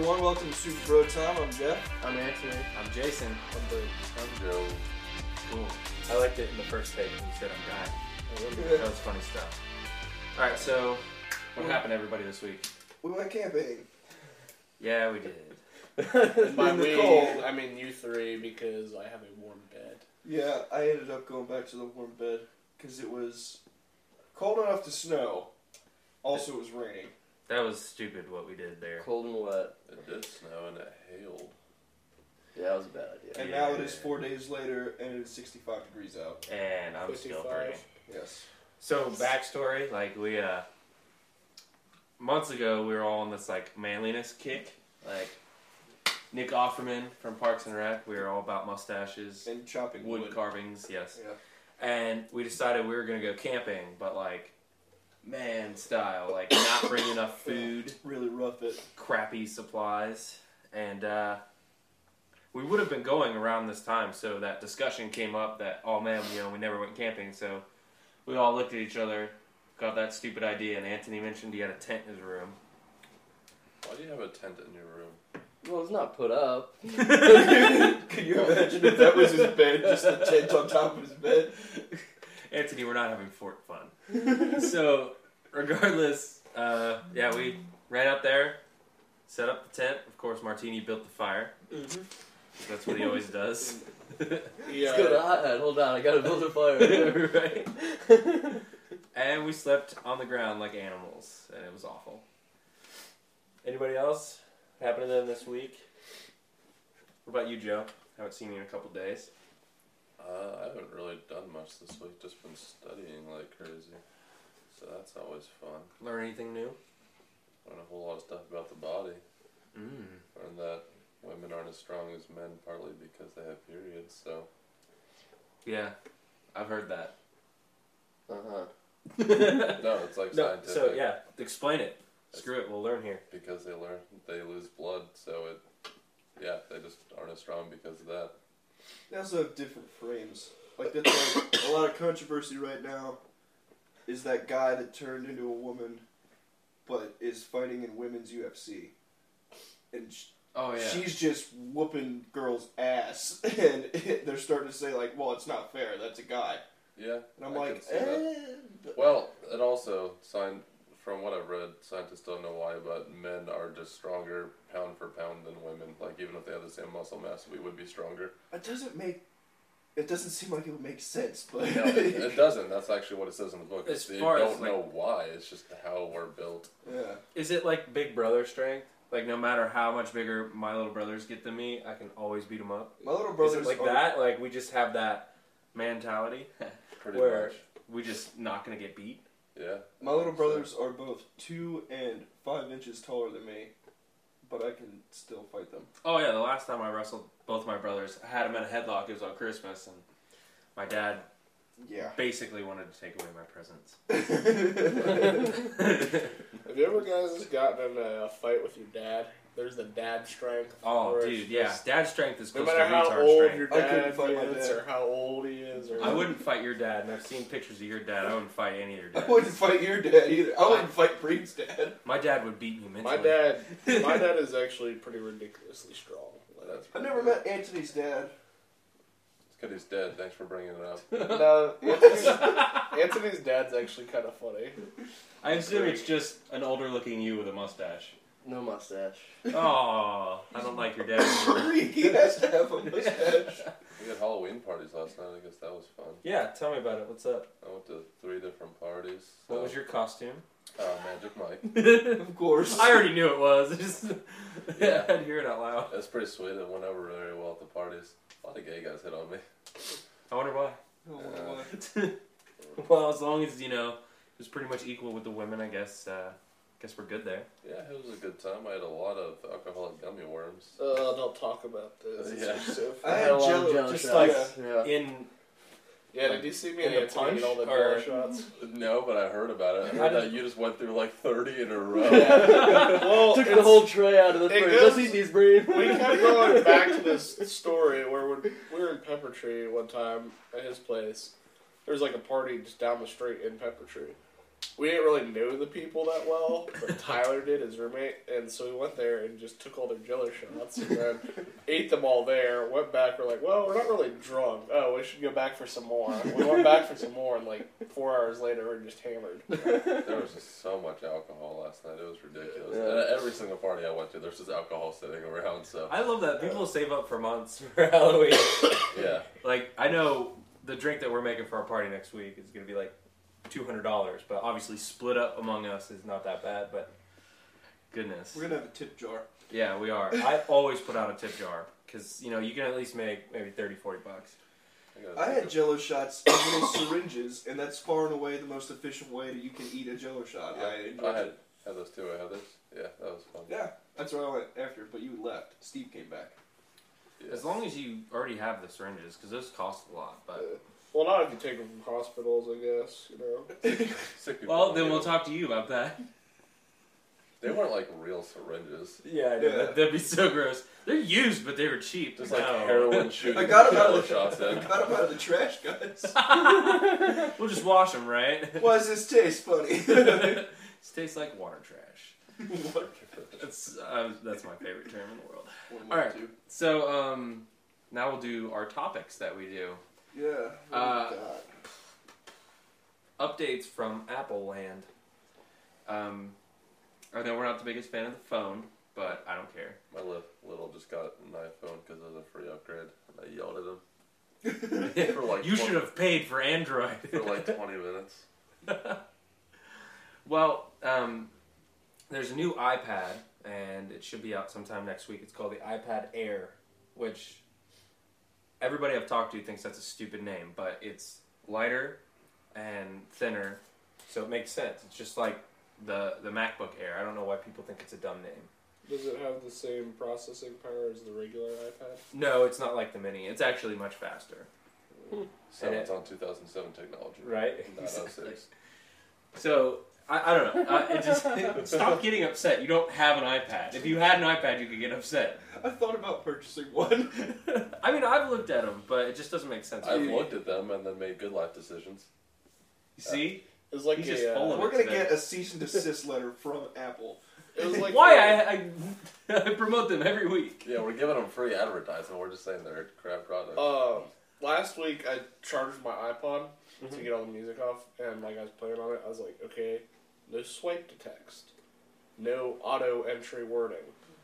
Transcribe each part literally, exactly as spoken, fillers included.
everyone, welcome to Super Bro Time. I'm Jeff. I'm Anthony. I'm Jason. I'm Blake. I'm Joe. Cool. I liked it in the first take when you said I'm Guy. Yeah. That was funny stuff. Alright, so what happened to everybody this week? We went camping. Yeah, we did. And by In the we, cold. I mean you three because I have a warm bed. Yeah, I ended up going back to the warm bed because it was cold enough to snow. Also, it was raining. That was stupid what we did there. Cold and wet. It did snow and it hailed. Yeah, that was a bad idea. And Yeah. now it is four days later, and it is sixty-five degrees out. And I'm still fifty-five. burning. Yes. So, backstory, like we, uh, months ago we were all on this, like, manliness kick. Like, Nick Offerman from Parks and Rec, we were all about mustaches, And chopping wood, wood. carvings, yes. Yeah. And we decided we were going to go camping, but, like, man style, like, not bring enough food, Really rough it. crappy supplies, and, uh, we would have been going around this time, so that discussion came up that, oh man, you know, we never went camping, so we all looked at each other, got that stupid idea, and Anthony mentioned he had a tent in his room. Why do you have a tent in your room? Well, it's not put up. Can you imagine if that was his bed, just a tent on top of his bed? Anthony, we're not having fort fun. So, regardless, uh, yeah, we ran up there, set up the tent. Of course, Martini built the fire. Mm-hmm. That's what he always does. Let's go to hot hat. Hold on, I gotta build a fire. Right? And we slept on the ground like animals, and it was awful. Anybody else happen to them this week? What about you, Joe? Haven't seen you in a couple days. Uh, I haven't really done much this week. Just been studying like crazy. So that's always fun. Learn anything new? Learn a whole lot of stuff about the body. Mm. Learn that women aren't as strong as men partly because they have periods. So Yeah, I've heard that. Uh huh. no, it's like No, scientific. so yeah, explain it. Screw it, we'll learn here. Because they learn they lose blood. So it yeah they just aren't as strong because of that. They also have different frames. Like, that's like a lot of controversy right now is that guy that turned into a woman but is fighting in women's U F C. And sh- Oh yeah. she's just whooping girls' ass. And they're starting to say, like, well, it's not fair. That's a guy. Yeah. And I'm I like, can see that. eh. but- Well, and also, sign, from what I've read, scientists don't know why, but men are just stronger pound for pound than women. Like, even if they have the same muscle mass, we would be stronger. It doesn't make... It doesn't seem like it would make sense, but... No, it, it doesn't. That's actually what it says in the book. As They far as, don't like- know why. It's just how we're built. Yeah. Is it like Big Brother strength? Like, no matter how much bigger my little brothers get than me, I can always beat them up? My little Is brothers it like are- that? Like, we just have that mentality Pretty where much. we just not gonna get beat? Yeah. My little brothers are both two and five inches taller than me, but I can still fight them. Oh yeah, the last time I wrestled both my brothers, I had them in a headlock. It was on Christmas, and my dad Yeah. basically wanted to take away my presents. Have you ever guys gotten in a fight with your dad? There's the dad strength. Oh, where dude, it's yeah. just- Dad strength is No close to matter how retard old strength. your I couldn't dad fight my is dad. or how old he is. Or I wouldn't fight your dad, and I've seen pictures of your dad. I wouldn't fight any of your I dads. wouldn't fight your dad either. I wouldn't fight Breed's dad. My dad would beat me mentally. My dad, my dad is actually pretty ridiculously strong. Like, That's I never met Anthony's dad. It's because he's dead. Thanks for bringing it up. no, Anthony's, Anthony's dad's actually kind of funny. I assume it's just an older-looking you with a mustache. No mustache. Oh, I don't like your dad. Freak, he has to have a mustache. We had Halloween parties last night. I guess that was fun. Yeah, tell me about it. What's up? I went to three different parties. What So- was your costume? Uh, Magic Mike. Of course. I already knew it was. Just Yeah. I had to hear it out loud. It was pretty sweet. It went over very well at the parties. A lot of gay guys hit on me. I wonder why. Oh, Uh, what? Well, as long as, you know, it was pretty much equal with the women, I guess, uh, guess we're good there. Yeah, it was a good time. I had a lot of alcoholic gummy worms. Uh, don't talk about this. It's Yeah. exclusive. I had a lot of Jello, Jello just shots. like- yeah. In, Yeah, did you see me In and the Anthony get all the punch, or- Jello shots? No, but I heard about it. I How heard did- that you just went through like thirty in a row. Well, Took the it's- whole tray out of the it fridge. goes- Let's eat these, Breed. We kept going back to this story where we're, we were in Pepper Tree one time at his place. There was like a party just down the street in Pepper Tree. we didn't really know the people that well, but Tyler did, his roommate, and so we went there and just took all their Jello shots and then ate them all there. Went back, we're like, well, we're not really drunk. Oh, we should go back for some more. We went back for some more, and like four hours later, we're just hammered. There was just so much alcohol last night. It was ridiculous. Yeah. And at every single party I went to, there's just alcohol sitting around. So I love that people save up for months for Halloween. yeah, Like, I know the drink that we're making for our party next week is going to be like two hundred dollars, but obviously split up among us is not that bad, but goodness. We're gonna have a tip jar. Yeah, we are. I always put out a tip jar because, you know, you can at least make maybe thirty, forty bucks. gotta I think had of- Jello shots in little syringes, and that's far and away the most efficient way that you can eat a Jello shot. Yeah, I enjoyed I had it. had those too. I had those. Yeah, that was fun. Yeah, that's where I went after, but you left. Steve came back. Yeah. As long as you already have the syringes, because those cost a lot. But Well, not if you take them from hospitals, I guess, you know. Sick people well, don't then get we'll them. talk to you about that. They weren't like real syringes. Yeah, I know. Yeah. That, that'd be so gross. They're used, but they were cheap. Just like No. heroin shooting I got him out Jello of the, shots I in. got him out of the trash, guys. We'll just wash them, right? Why does this taste funny? This tastes like water trash. What? That's uh, that's my favorite term in the world. One, All right. two. So um, now we'll do our topics that we do. Yeah. what Uh, do we got? Updates from Apple Land. Um, I know we're not the biggest fan of the phone, but I don't care. My li- little just got an iPhone because it was a free upgrade, and I yelled at him for like You twenty should have paid for Android. for like twenty minutes. Well, um, there's a new iPad, and it should be out sometime next week. It's called the iPad Air, which everybody I've talked to thinks that's a stupid name, but it's lighter and thinner, so it makes sense. It's just like the, the MacBook Air. I don't know why people think it's a dumb name. Does it have the same processing power as the regular iPad? No, it's not like the Mini. It's actually much faster. So And it's it- on two thousand seven technology, Right? not oh six. So, I, I don't know. Uh, it just stop getting upset. You don't have an iPad. If you had an iPad, you could get upset. I thought about purchasing one. I mean, I've looked at them, but it just doesn't make sense. I've looked at them and then made good life decisions. You see? It was like He's a, just full uh, of We're gonna today. get a cease and desist letter from Apple. it was like Why? a- I, I, I promote them every week. Yeah, we're giving them free advertising. We're just saying they're crap products. Um, last week I charged my iPod to get all the music off, and like I was playing on it, I was like, okay, no swipe to text, no auto entry wording.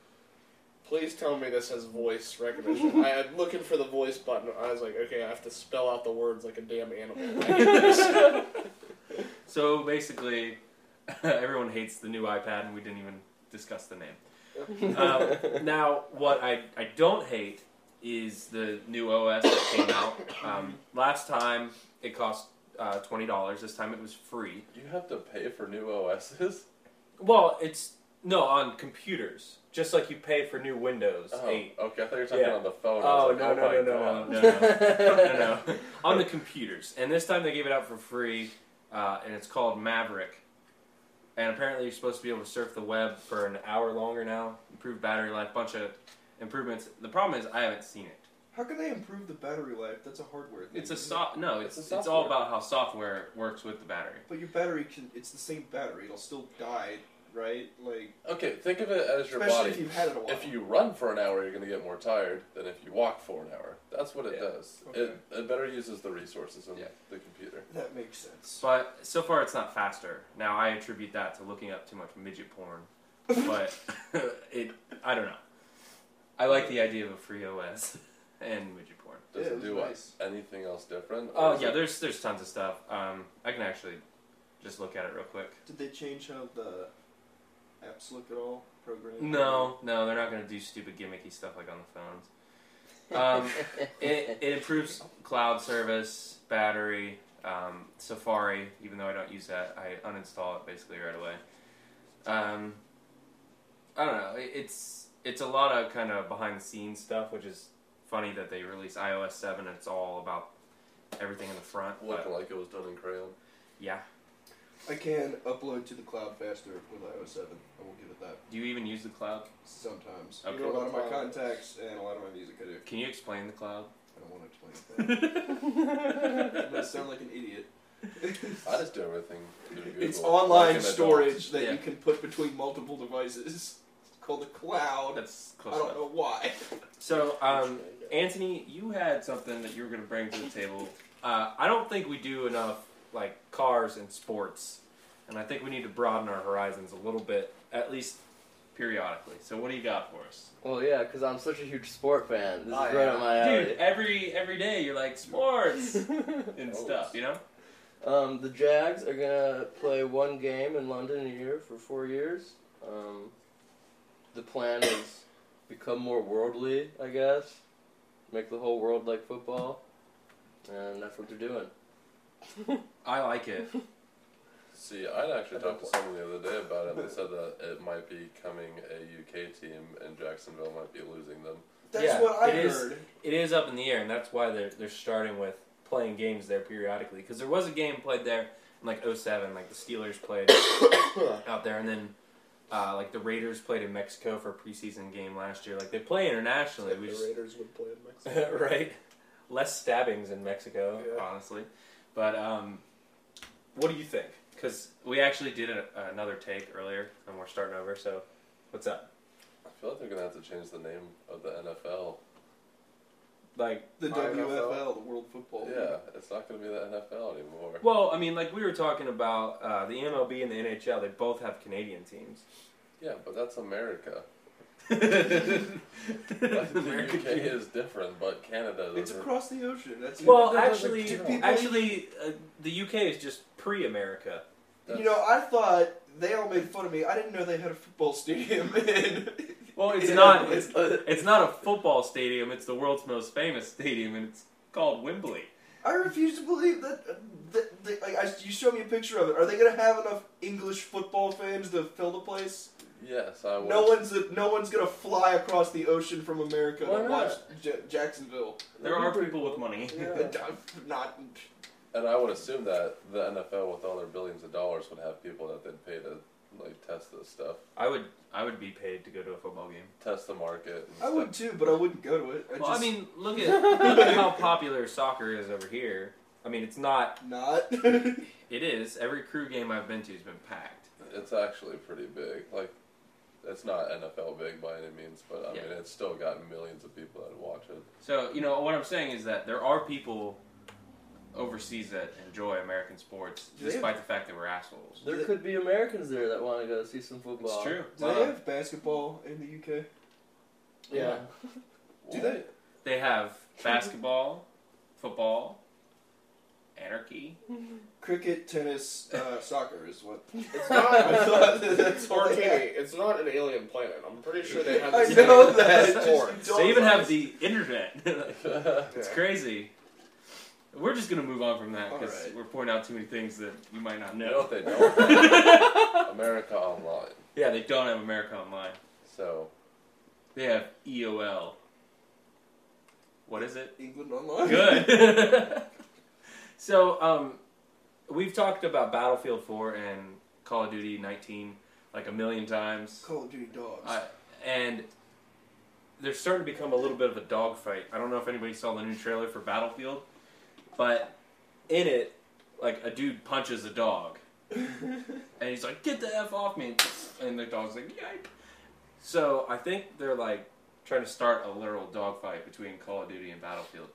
Please tell me this has voice recognition. I am looking for the voice button. I was like, okay, I have to spell out the words like a damn animal. I get this. So basically, everyone hates the new iPad, and we didn't even discuss the name. Um, now, what I, I don't hate is the new O S that came out. Um, last time it cost uh, twenty dollars. This time it was free. You have to pay for new O Ss? Well, it's no on computers, just like you pay for new Windows Oh, eight. okay. I thought you were talking Yeah. on the phone. I Oh, was like, no, oh no, my no, no, God. no, no, no, no, no. On the computers, and this time they gave it out for free, uh, and it's called Maverick. And apparently you're supposed to be able to surf the web for an hour longer now, improved battery life, bunch of improvements. The problem is I haven't seen it. How can they improve the battery life? That's a hardware thing. It's a isn't soft. No, it's It's a it's all software. about how software works with the battery. it? But your battery can. It's the same battery. It'll still die, right? Like, Okay, think of it as your especially body. if you've had it a while. If you run for an hour, you're going to get more tired than if you walk for an hour. That's what it Yeah. does. Okay. It, it better uses the resources in Yeah. the computer. That makes sense. But so far it's not faster. Now I attribute that to looking up too much midget porn. But it, I don't know. I like the idea of a free O S and midget porn. Does Yeah, it it was do nice. anything else different? Oh Or is yeah, it- there's there's tons of stuff. Um, I can actually just look at it real quick. Did they change how the apps look at all? Programming? No, no, they're not going to do stupid gimmicky stuff like on the phones. Um, it, it improves cloud service, battery, um, Safari. Even though I don't use that, I uninstall it basically right away. Um, I don't know. It, it's it's a lot of kind of behind the scenes stuff, which is funny that they release i O S seven and it's all about everything in the front. looking But like it was done in crayon. yeah, I can upload to the cloud faster with i O S seven. I will give it that. do you even use the cloud? Sometimes. Okay. A lot of my Cloud. contacts and a lot of my music I do. Can you explain the cloud? I don't want to explain that. I'm gonna sound like an idiot. I just do everything through Google. It's online like an adult. storage that Yeah. you can put between multiple devices. It's called the cloud. That's I close don't enough. know why. So, um, Anthony, you had something that you were going to bring to the table. Uh, I don't think we do enough, like, cars and sports. And I think we need to broaden our horizons a little bit, at least periodically. So what do you got for us? Well, yeah, because I'm such a huge sport fan. This Oh, is yeah. right up my alley. Dude, every every day you're like, sports and Oh. stuff, you know? Um, the Jags are gonna play one game in London a year for four years. Um, the plan is become more worldly, I guess. Make the whole world like football, and that's what they're doing. I like it. See, I'd actually talked to someone the other day about it, and they said that it might be becoming a U K team, and Jacksonville might be losing them. That's Yeah, what I it is. heard. It is up in the air, and that's why they're, they're starting with playing games there periodically. Because there was a game played there in, like, oh seven. Like, the Steelers played out there, and then, uh, like, the Raiders played in Mexico for a preseason game last year. Like, they play internationally. Like we the just, Raiders would play in Mexico. right? Less stabbings in Mexico, Yeah. honestly. But um, what do you think? Because we actually did a, another take earlier, and we're starting over. So, what's up? I feel like they're gonna have to change the name of the N F L. Like, The I N F L. W F L, the World Football League. Yeah, it's not gonna be the N F L anymore. well, I mean, like we were talking about uh, the M L B and the N H L. They both have Canadian teams. Yeah, but that's America. American Like, the U K teams. is different, but Canada It's doesn't. across the ocean. That's Well, that's actually, like two people- actually, uh, the U K is just pre-America. you know, I thought they all made fun of me. I didn't know they had a football stadium in. Well, it's in not. England. It's, it's not a football stadium. It's the world's most famous stadium, and it's called Wembley. I refuse to believe that. Uh, that they, like, I, you showed me a picture of it. Are they going to have enough English football fans to fill the place? Yes, I would. No one's no one's going to fly across the ocean from America Why to not? watch J- Jacksonville. There are people with money. Yeah. Not. And I would assume that the N F L, with all their billions of dollars, would have people that they'd pay to like test this stuff, I would. I would be paid to go to a football game. test the market. And I would stuff. too, but I wouldn't go to it. I Well, just, I mean, look at look at how popular soccer is over here. I mean, it's not. not. It is. Every crew game I've been to has been packed. It's actually pretty big. Like, it's not N F L big by any means, but I Yeah. mean, it's still got millions of people that watch it. So you know what I'm saying is that there are people overseas that enjoy American sports, Do they despite the fact that we're assholes. There could be Americans there that want to go see some football. It's true. Do Uh, they have basketball in the U K? Yeah. Do they? They have basketball, football, anarchy. Cricket, tennis, uh, soccer is what. It's I not. thought that that's all they Martini, had. it's not an alien planet. I'm pretty sure they have I the same know that. It just sports. dawned They even on have us. the internet. It's Yeah. crazy. We're just gonna move on from that because Alright. we're pointing out too many things that you might not You know know. what they don't have? America Online. Yeah, they don't have America Online. So, They have E O L. What is it? England Online. Good. So, um, we've talked about Battlefield four and Call of Duty nineteen like a million times. Call of Duty dogs. I, and they're starting to become a little bit of a dogfight. I don't know if anybody saw the new trailer for Battlefield, but in it, like a dude punches a dog, and he's like, "Get the f off me!" and the dog's like, "Yike!" So I think they're like trying to start a literal dogfight between Call of Duty and Battlefield.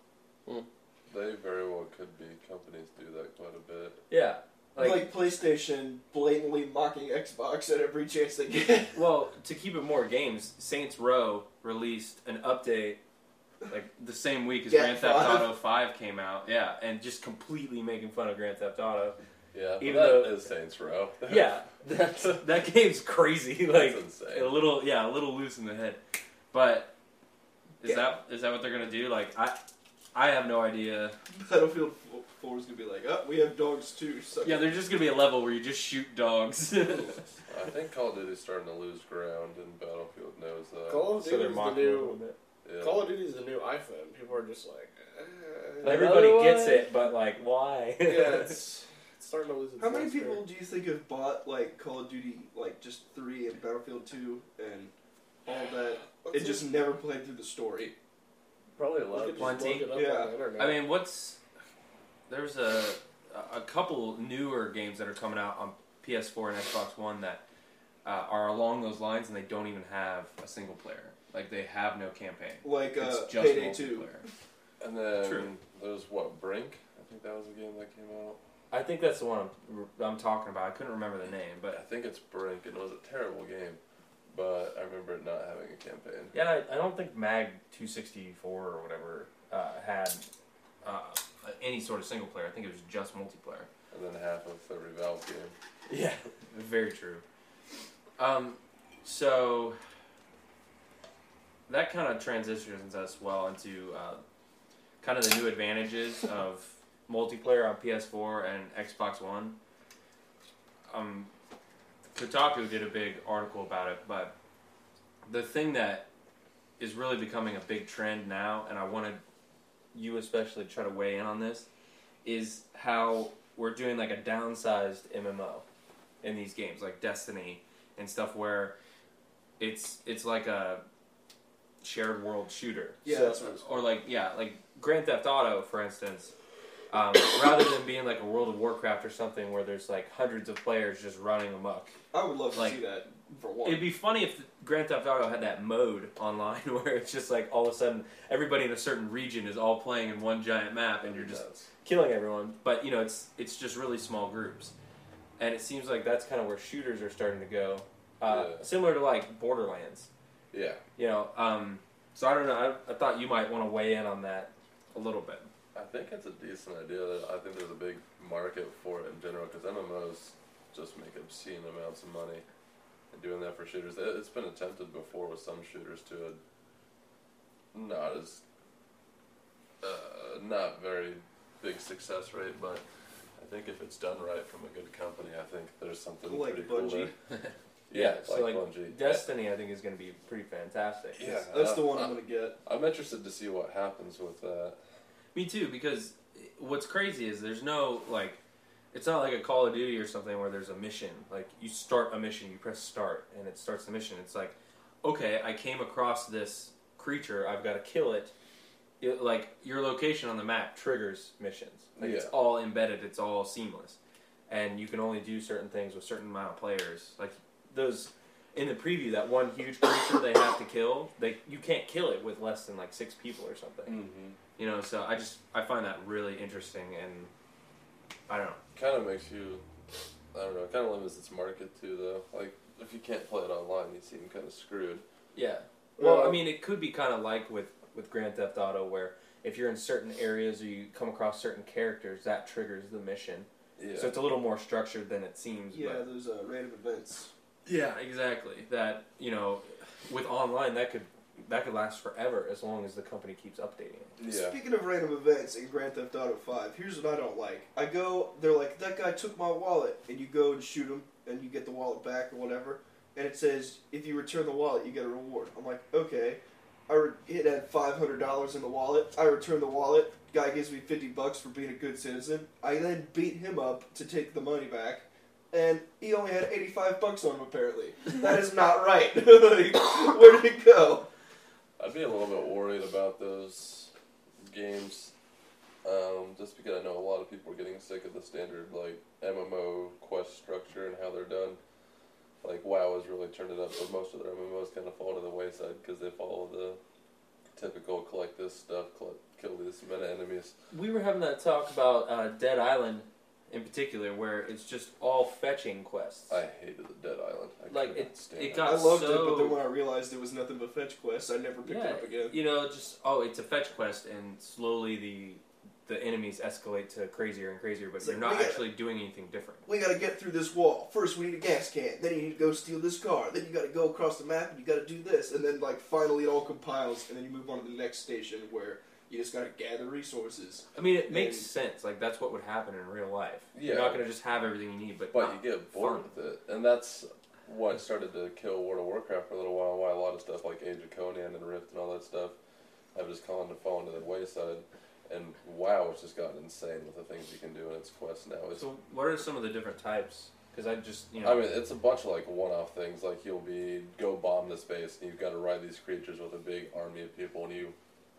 they very well could be. Companies do that quite a bit. Yeah, like, like, PlayStation blatantly mocking Xbox at every chance they get. well, to keep it more games, Saints Row released an update like the same week as Get Grand Theft five. Auto five came out. Yeah, and just completely making fun of Grand Theft Auto. Yeah, but Even that though- is Saints Row. Yeah, That's that game's crazy. Like That's insane. a little, yeah, a little loose in the head. But is Yeah. that is that what they're gonna do? Like I, I have no idea. Battlefield four is gonna be like, oh, we have dogs too. So Yeah, there's just gonna be a level where you just shoot dogs. I think Call of Duty's starting to lose ground, and Battlefield knows that. Call of so Duty they're is the mocking it a little new. bit. Yeah. Call of Duty is the new iPhone. People are just like. Eh. Everybody Another gets one? it, but like, why? Yeah, it's, it's starting to lose its How many luster. people do you think have bought like Call of Duty, like just three and Battlefield two and all that, Let's and just never played through the story? probably a We lot. could Of just Plenty. look it up Yeah. on the internet. I mean, what's there's a a couple newer games that are coming out on P S four and Xbox One that uh, are along those lines, and they don't even have a single player. Like, they have no campaign. Like uh, It's just Payday two. multiplayer. And then True. there's what, Brink? I think that was a game that came out. I think that's the one I'm, I'm talking about. I couldn't remember the name, I but think it's Brink, and it was a terrible game, but I remember it not having a campaign. yeah, I, I don't think Mag two sixty-four or whatever uh, had uh, any sort of single player. I think it was just multiplayer. And then half of the Revolve game. Yeah, very true. Um, so that kind of transitions us well into uh, kind of the new advantages of multiplayer on P S four and Xbox One. Um, Kotaku did a big article about it, but the thing that is really becoming a big trend now, and I wanted you especially to try to weigh in on this, is how we're doing like a downsized M M O in these games, like Destiny and stuff, where it's it's like a shared world shooter. Yeah, So- that's what it's or like yeah, like Grand Theft Auto, for instance. Um, rather than being like a World of Warcraft or something where there's like hundreds of players just running amok. I would love to Like, see that for one. It'd be funny if Grand Theft Auto had that mode online where it's just like all of a sudden everybody in a certain region is all playing in one giant map and you're just Nuts. killing everyone. But you know, it's it's just really small groups, and it seems like that's kind of where shooters are starting to go, uh, Yeah. similar to like Borderlands. Yeah. You know, um, so I don't know. I, I thought you might want to weigh in on that a little bit. I think it's a decent idea. I think there's a big market for it in general because M M Os just make obscene amounts of money. And doing that for shooters, it- it's been attempted before with some shooters to a not as uh, not very big success rate, but I think if it's done right from a good company, I think there's something Like pretty cool Bungie? there. Yeah, so like, like Bungie. Destiny, I think is going to be pretty fantastic. Yeah, That's uh, the one uh, I'm gonna get. I'm interested to see what happens with that. Me too, because what's crazy is there's no, like, it's not like a Call of Duty or something where there's a mission. Like, you start a mission, you press start, and it starts the mission. It's like, okay, I came across this creature, I've got to kill it. It, like, your location on the map triggers missions. Like, it's Yeah. all embedded, it's all seamless. And you can only do certain things with certain amount of players. Like, those, in the preview, that one huge creature they have to kill, they you can't kill it with less than, like, six people or something. Mm-hmm. You know, so I just, I find that really interesting, and I don't know. Kind of makes you, I don't know, kind of limits its market too, though. Like, if you can't play it online, you seem kind of screwed. Yeah. Well, Well- I mean, it could be kind of like with, with Grand Theft Auto, where if you're in certain areas or you come across certain characters, that triggers the mission. Yeah. So it's a little more structured than it seems. Yeah, But those uh, random events. yeah, exactly. That, you know, with online, that could that could last forever as long as the company keeps updating it. yeah. Speaking of random events in Grand Theft Auto five, here's what I don't like. I go, they're like, that guy took my wallet, and you go and shoot him, and you get the wallet back or whatever, and it says, if you return the wallet, you get a reward. I'm like, okay. I re- it had five hundred dollars in the wallet. I return the wallet. Guy gives me fifty bucks for being a good citizen. I then beat him up to take the money back, and he only had eighty-five bucks on him, apparently. That is not right. Like, where did it go? I'd be a little bit worried about those games, um, just because I know a lot of people are getting sick of the standard like M M O quest structure and how they're done. Like WoW has really turned it up, but most of their M M Os kind of fall to the wayside because they follow the typical collect this stuff, collect, kill these meta enemies. We were having that talk about uh, Dead Island in particular, where it's just all fetching quests. I hated the Dead Island. I Like, could not it- stand it it. got- I loved it, so- but then when I realized it was nothing but fetch quests, I never picked yeah, it up again. you know, just oh, it's a fetch quest, and slowly the the enemies escalate to crazier and crazier, but It's you're like, not we gotta- actually doing anything different. We gotta get through this wall. First, we need a gas can. Then you need to go steal this car. Then you gotta go across the map and you gotta do this. And then, like, finally it all compiles, and then you move on to the next station where you just gotta gather resources. I mean, it makes And- sense. Like that's what would happen in real life. Yeah. You're not going to just have everything you need, but But not you get bored fun. with it, and that's what started to kill World of Warcraft for a little while. Why a lot of stuff like Age of Conan and Rift and all that stuff have just gone to fall into the wayside. And WoW has just gotten insane with the things you can do in its quest now. It's, So, what are some of the different types? Because I just, you know, I mean, it's a bunch of like one-off things. Like you'll be go bomb this base, and you've got to ride these creatures with a big army of people, and you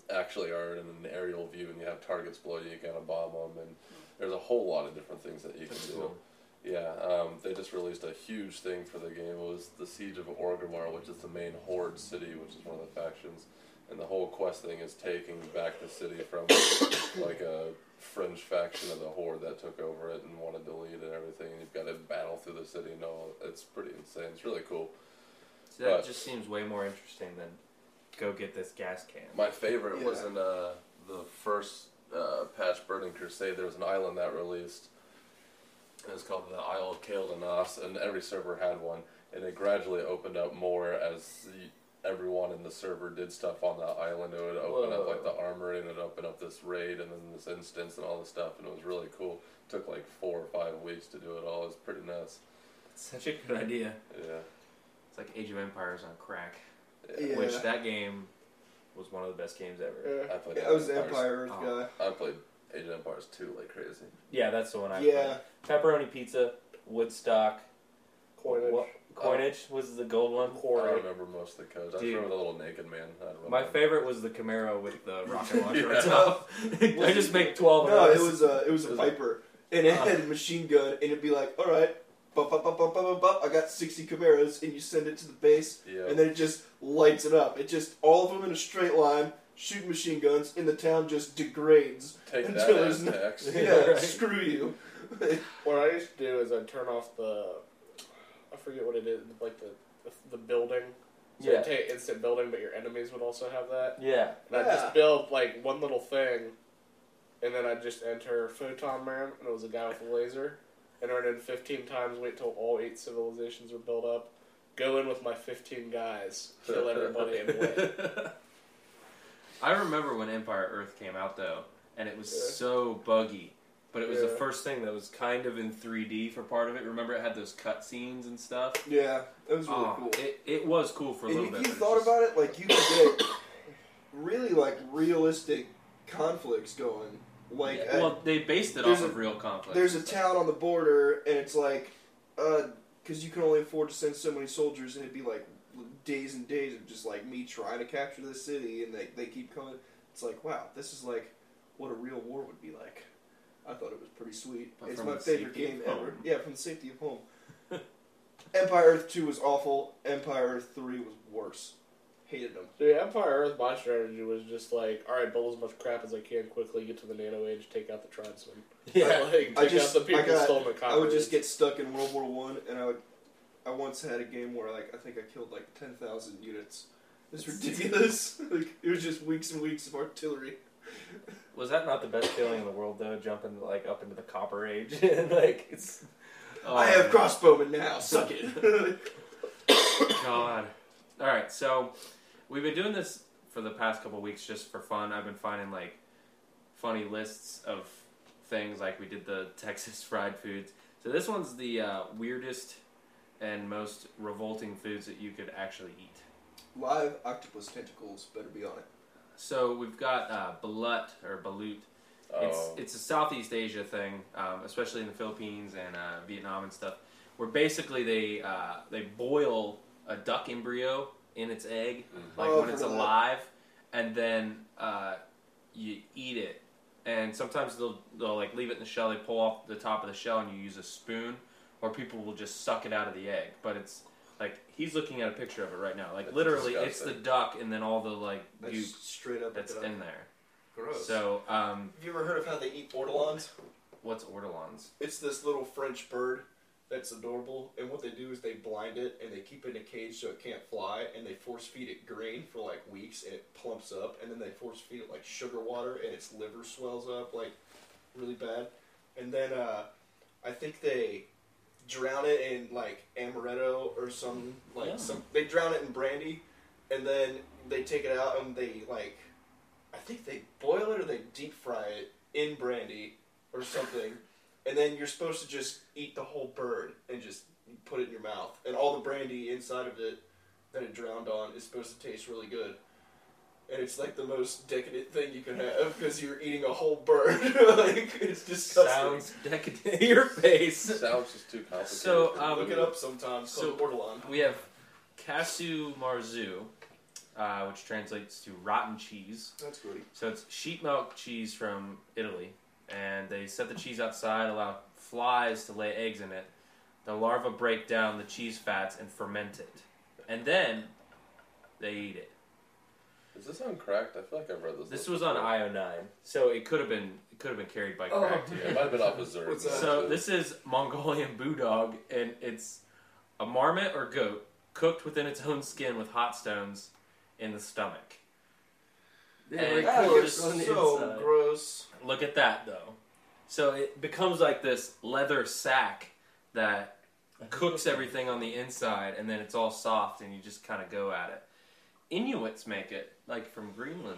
actually are in an aerial view and you have targets below you, you gotta bomb them, and there's a whole lot of different things that you That's can do. cool. Yeah, um, they just released a huge thing for the game. It was the Siege of Orgrimmar, which is the main Horde city, which is one of the factions. And the whole quest thing is taking back the city from like a fringe faction of the Horde that took over it and wanted to lead and everything. And you've got to battle through the city and all. It's pretty insane. It's really cool. So that But- just seems way more interesting than go get this gas can. My favorite was Yeah. in uh, the first uh, patch, Burning Crusade. There was an island that released. It was called the Isle of Kael'danas, and every server had one. And it gradually opened up more as the, everyone in the server did stuff on the island. It would open up like the armory, and it would open up this raid, and then this instance, and all this stuff. And it was really cool. It took like four or five weeks to do it all. It was pretty nuts. It's such a good idea. Yeah. It's like Age of Empires on crack, Yeah. which that game was one of the best games ever. Yeah. I played. Yeah, I was Age the of Empires. Empire Earth Oh. guy. I played Age of Empires two like crazy. Yeah, that's the one I Yeah. played. Pepperoni pizza, Woodstock, Coinage. What, coinage was the gold one. I don't Quarry. remember most of the codes. I Dude. remember the little naked man. I don't My remember. favorite was the Camaro with the rocket launcher Yeah. on top. I just make twelve of No, those. it was a it was a It was- Viper, and it Uh. had a machine gun, and it'd be like, all right, bop, bop, bop, bop, bop, bop, bop, I got sixty Camaros, and you send it to the base, Yeah. and then it just lights it up. It just all of them in a straight line, shooting machine guns, and the town just degrades. Take that until as there's no- text. Yeah, Right. screw you. What I used to do is I'd turn off the, I forget what it is, like the the, the building. So Yeah. I'd take instant building, but your enemies would also have that. Yeah. And I'd Yeah. just build like one little thing, and then I'd just enter Photon Man, and it was a guy with a laser. And run in fifteen times, wait till all eight civilizations are built up. Go in with my fifteen guys, kill everybody, and win. I remember when Empire Earth came out though, and it was Yeah. so buggy. But it was the Yeah. first thing that was kind of in three D for part of it. Remember, it had those cut scenes and stuff. Yeah, that was really Oh, cool. It, it was cool for a And little if bit. you but thought it's just- about it, like you could get really like realistic conflicts going. Like Yeah, at- well, they based it there's off a- of real conflict. there's a town on the border, and it's like, uh, because you can only afford to send so many soldiers, and it'd be like days and days of just like me trying to capture this city, and they they keep coming. It's like, wow, this is like what a real war would be like. I thought it was pretty sweet. But it's from my the favorite safety of game home. ever. Yeah, from the safety of home. Empire Earth two was awful. Empire Earth three was worse. Hated them. Dude, Empire Earth, my strategy was just like, alright, build as much crap as I can quickly, get to the Nano Age, take out the tribesmen. Yeah. Like, take I just- out the people I got- stolen I would just get stuck in World War One, and I would. I once had a game where like I think I killed like ten thousand units. It's ridiculous. Like it was just weeks and weeks of artillery. Was that not the best feeling in the world though? Jumping like up into the Copper Age and like it's. Oh, I have man. crossbowmen now. Suck it. God. All right, so we've been doing this for the past couple weeks just for fun. I've been finding like funny lists of things, like we did the Texas fried foods. So this one's the uh, weirdest and most revolting foods that you could actually eat. Live octopus tentacles better be on it. So we've got uh, balut or balut. Oh, It's it's a Southeast Asia thing, um, especially in the Philippines and uh, Vietnam and stuff, where basically they uh, they boil a duck embryo in its egg, Mhm. like Oh, when I've it's heard of that. alive, and then uh, you eat it. And sometimes they'll they'll like leave it in the shell. They pull off the top of the shell, and you use a spoon, or people will just suck it out of the egg. But it's like he's looking at a picture of it right now. Like That's literally, it's disgusting. the duck, and then all the like That's goop straight up. that's duck. in there. Gross. So um, have you ever heard of how they eat ortolans? what's ortolans? It's this little French bird that's adorable, and what they do is they blind it and they keep it in a cage so it can't fly, and they force feed it grain for like weeks, and it plumps up, and then they force feed it like sugar water, and its liver swells up like really bad, and then uh, I think they drown it in like amaretto or some like Yeah. some. They drown it in brandy, and then they take it out and they like, I think they boil it or they deep fry it in brandy or something. And then you're supposed to just eat the whole bird and just put it in your mouth. And all the brandy inside of it that it drowned on is supposed to taste really good. And it's like the most decadent thing you can have because you're eating a whole bird. Like, it's disgusting. Sounds decadent. Your face. sounds just too complicated. So, for um, Look food. it up sometimes. It's So- called ortolan. We have Casu Marzu. uh, which translates to rotten cheese. That's great. So it's sheep milk cheese from Italy, and they set the cheese outside, allow flies to lay eggs in it. The larvae break down the cheese fats and ferment it, and then they eat it. Is this on Cracked? I feel like I've read this. This list was on before. I O nine, so it could have been it could have been carried by Oh. Cracked. Yeah, it might have been off of Zerg. What's that? So this is Mongolian Bulldog, and it's a marmot or goat cooked within its own skin with hot stones in the stomach. Yeah, And- like That course is on the so inside. gross. Look at that, though. So it becomes like this leather sack that cooks everything on the inside, and then it's all soft, and you just kind of go at it. Inuits make it, like from Greenland.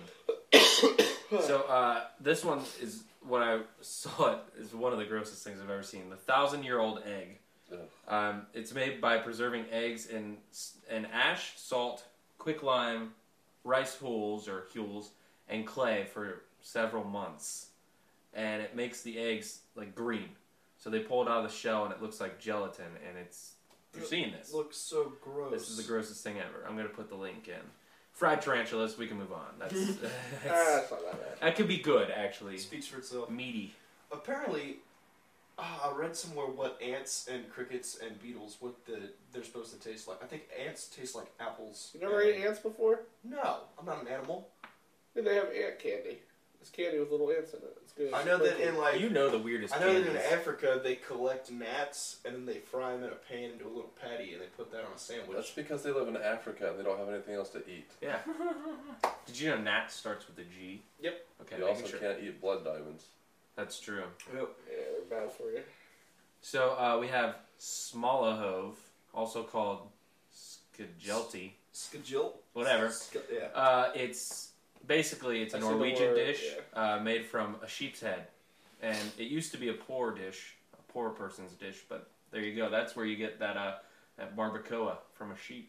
So uh, this one is, when I saw it, is one of the grossest things I've ever seen. The thousand-year-old egg. Ugh. Um, it's made by preserving eggs in, in ash, salt, quicklime, rice hulls or hulls, and clay for several months. And it makes the eggs like green. So they pull it out of the shell and it looks like gelatin, and it's you're seeing this. Looks so gross. This is the grossest thing ever. I'm gonna put the link in. Fried tarantulas, we can move on. That's, Ah, that's it's not that bad. that could be good actually. Speaks for itself. Meaty. Apparently, ah, I read somewhere what ants and crickets and beetles, what the they're supposed to taste like. I think ants taste like apples. You never and- ate ants before? No, I'm not an animal. Yeah, they have ant candy. It's candy with little ants in it. It's good. I know that in like You know the weirdest I know that in candies. Africa they collect gnats and then they fry them in a pan into a little patty and they put that on a sandwich. That's because they live in Africa and they don't have anything else to eat. Yeah. Did you know gnat starts with a G? Yep. Okay, You making also sure. can't eat blood diamonds. That's true. Yep. Yeah, they're bad for you. So uh, we have Smallahove, also called Skagelti. Skajilt. Whatever. Sk- yeah. Uh, it's basically it's a I see the Norwegian word, dish uh, made from a sheep's head, and it used to be a poor dish, a poor person's dish. But there you go. That's where you get that uh, that barbacoa from a sheep.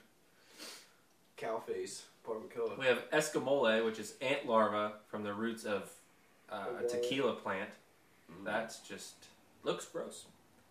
Cow face. Barbacoa. We have Escamole, which is ant larva from the roots of uh, a tequila plant. Mm. That's just looks gross.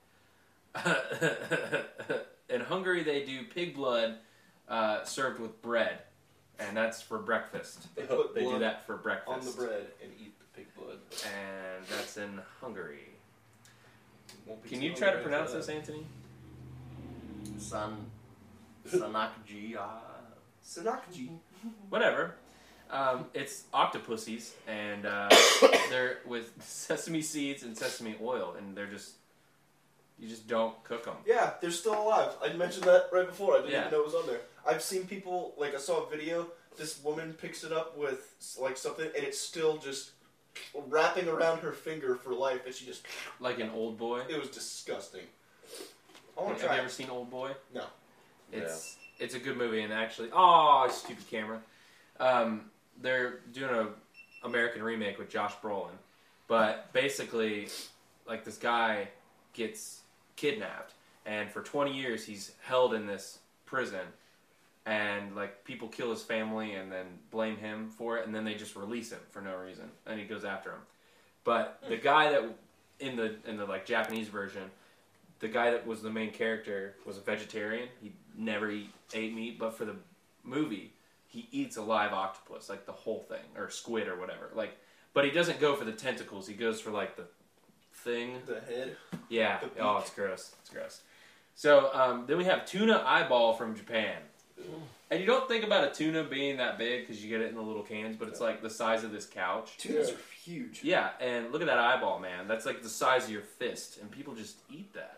In Hungary, they do pig blood uh, served with bread, and that's for breakfast. They put They do blood that for breakfast. on the bread and eat the pig blood. And that's in Hungary. Won't be Can too you long try to after pronounce that. this, Anthony? San Sanakji. Sanakji. Whatever. Um, it's octopussies, and uh, they're with sesame seeds and sesame oil, and they're just you just don't cook them. Yeah, they're still alive. I mentioned that right before. I didn't Yeah. even know it was on there. I've seen people, like, I saw a video. This woman picks it up with, like, something, and it's still just wrapping around her finger for life, and she just. Like an Old Boy. It was disgusting. I Have want to you try ever it. seen Old Boy? No. It's it's a good movie, and actually, oh, stupid camera. Um, they're doing a American remake with Josh Brolin, but basically, like this guy gets kidnapped, and for twenty years he's held in this prison, and like people kill his family and then blame him for it, and then they just release him for no reason, and he goes after him. But the guy that in the in the like Japanese version. The guy that was the main character was a vegetarian. He never eat, ate meat, but for the movie, he eats a live octopus, like the whole thing, or squid or whatever. Like, but he doesn't go for the tentacles. He goes for like the thing. The head. Yeah. The Oh, beak. it's gross. It's gross. So um, then we have tuna eyeball from Japan, and you don't think about a tuna being that big because you get it in the little cans, but it's like the size of this couch. Tunas Yeah. are huge. Yeah, and look at that eyeball, man. That's like the size of your fist, and people just eat that.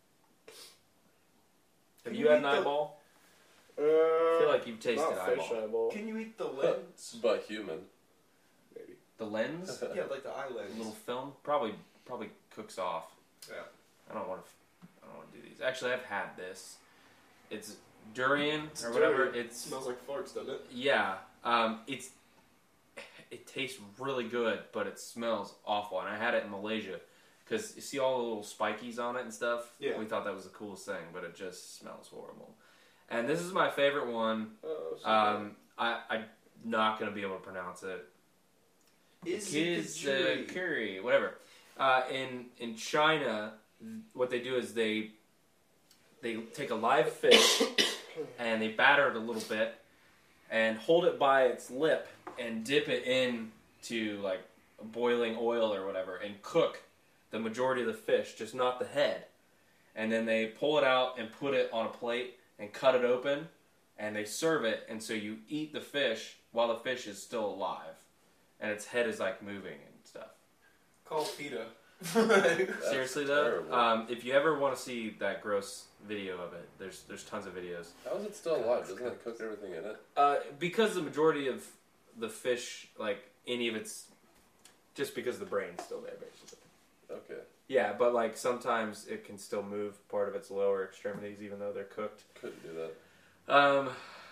Have Can you you had eat an the- eyeball? Uh, I feel like you've tasted not fish eyeball. eyeball. Can you eat the lens? But human. Maybe. The lens, Yeah, like the eye the lens. little film, probably probably cooks off. Yeah. I don't want to. I don't want to do these. Actually, I've had this. It's durian It's or whatever. dirty. It It's smells like farts, doesn't it? yeah. Um, it's it tastes really good, but it smells awful. And I had it in Malaysia because you see all the little spikies on it and stuff. Yeah. We thought that was the coolest thing, but it just smells horrible. And this is my favorite one. Oh, so Um, I, I'm not gonna be able to pronounce it. Kids uh, curry, whatever. Uh, in in China, what they do is they they take a live fish and they batter it a little bit, and hold it by its lip and dip it in to like boiling oil or whatever and cook the majority of the fish, just not the head. And then they pull it out and put it on a plate and cut it open and they serve it, and so you eat the fish while the fish is still alive and its head is like moving and stuff. Call PETA. Seriously though, um, if you ever want to see that gross video of it, there's there's tons of videos. How is it still alive? Doesn't it cook everything in it? Uh, because the majority of the fish, like any of its, just because the brain's still there, basically. Okay. Yeah, but like sometimes it can still move part of its lower extremities, even though they're cooked. Couldn't do that. Um,